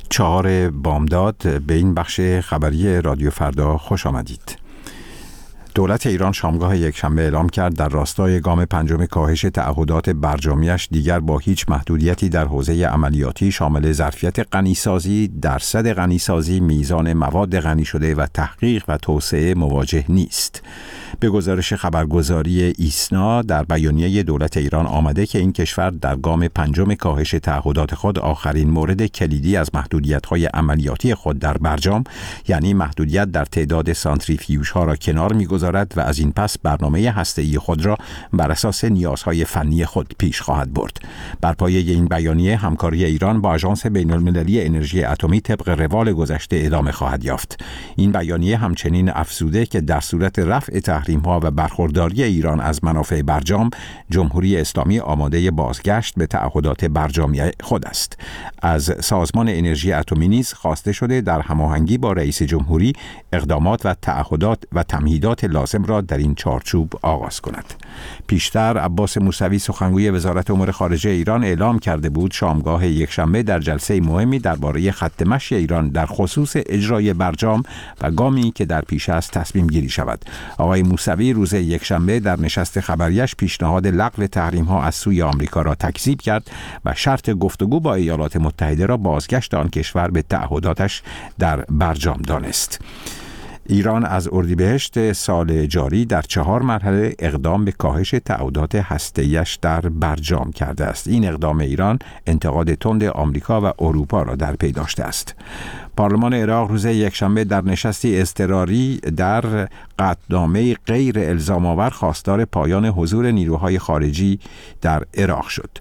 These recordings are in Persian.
4 بامداد به این بخش خبری رادیو فردا خوش آمدید. دولت ایران شامگاه یکشنبه اعلام کرد در راستای گام پنجم کاهش تعهدات برجامیش دیگر با هیچ محدودیتی در حوزه عملیاتی شامل ظرفیت غنیسازی، درصد غنیسازی، میزان مواد غنی شده و تحقیق و توسعه مواجه نیست. به گزارش خبرگزاری ایسنا در بیانیه دولت ایران آمده که این کشور در گام پنجم کاهش تعهدات خود آخرین مورد کلیدی از محدودیت‌های عملیاتی خود در برجام، یعنی محدودیت در تعداد سانتریفیوژها را کنار می‌گذارد و از این پس برنامه هسته‌ای خود را بر اساس نیازهای فنی خود پیش خواهد برد. بر پایه این بیانیه همکاری ایران با آژانس بین‌المللی انرژی اتمی طبق روال گذشته ادامه خواهد یافت. این بیانیه همچنین افزوده که در صورت رفع تحریم‌ها و برخورداری ایران از منافع برجام، جمهوری اسلامی آماده بازگشت به تعهدات برجامی خود است. از سازمان انرژی اتمی نیز خواسته شده در هماهنگی با رئیس جمهوری اقدامات و تعهدات و تمهیدات لازم را در این چارچوب آغاز کند. پیشتر عباس موسوی سخنگوی وزارت امور خارجه ایران اعلام کرده بود شامگاه یکشنبه در جلسه مهمی درباره خط مشی ایران در خصوص اجرای برجام و گامی که در پیش است تصمیم گیری شود. آقای موسوی روز یکشنبه در نشست خبریش پیشنهاد لغو تحریم‌ها از سوی آمریکا را تکذیب کرد و شرط گفتگو با ایالات متحده را بازگشت آن کشور به تعهداتش در برجام دانست. ایران از اردیبهشت سال جاری در 4 مرحله اقدام به کاهش تعهدات هسته‌ایش در برجام کرده است. این اقدام ایران انتقاد تند آمریکا و اروپا را در پی داشته است. پارلمان عراق روز یکشنبه در نشستی اضطراری در قطعنامه غیر الزام‌آور خواستار پایان حضور نیروهای خارجی در عراق شد.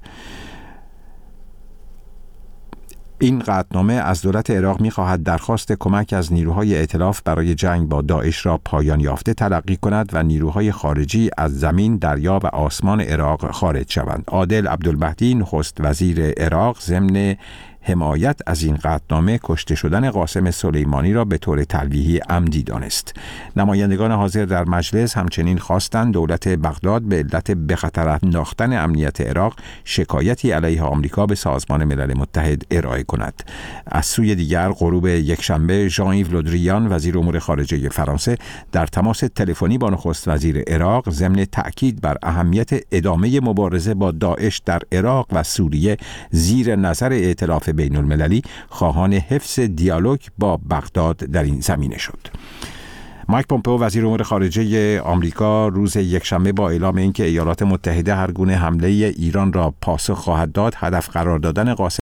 این قطعنامه از دولت عراق می‌خواهد درخواست کمک از نیروهای ائتلاف برای جنگ با داعش را پایان یافته تلقی کند و نیروهای خارجی از زمین، دریا و آسمان عراق خارج شوند. عادل عبدالمهدی نخست وزیر عراق ضمن حمایت از این قطعنامه کشته شدن قاسم سلیمانی را به طور تلویحی عمدی دانست. نمایندگان حاضر در مجلس همچنین خواستند دولت بغداد به علت به خطر انداختن امنیت عراق شکایتی علیه آمریکا به سازمان ملل متحد ارائه کند. از سوی دیگر غروب یکشنبه ژان ایو لودریان وزیر امور خارجه فرانسه در تماس تلفنی با نخست وزیر عراق ضمن تأکید بر اهمیت ادامه مبارزه با داعش در عراق و سوریه زیر نظر ائتلاف بین‌المللی خواهان حفظ دیالوگ با بغداد در این زمینه شد. مایک پومپئو وزیر امور خارجه آمریکا روز یکشنبه با اعلام اینکه ایالات متحده هر گونه حمله ایران را پاسخ خواهد داد، هدف قرار دادن قاسم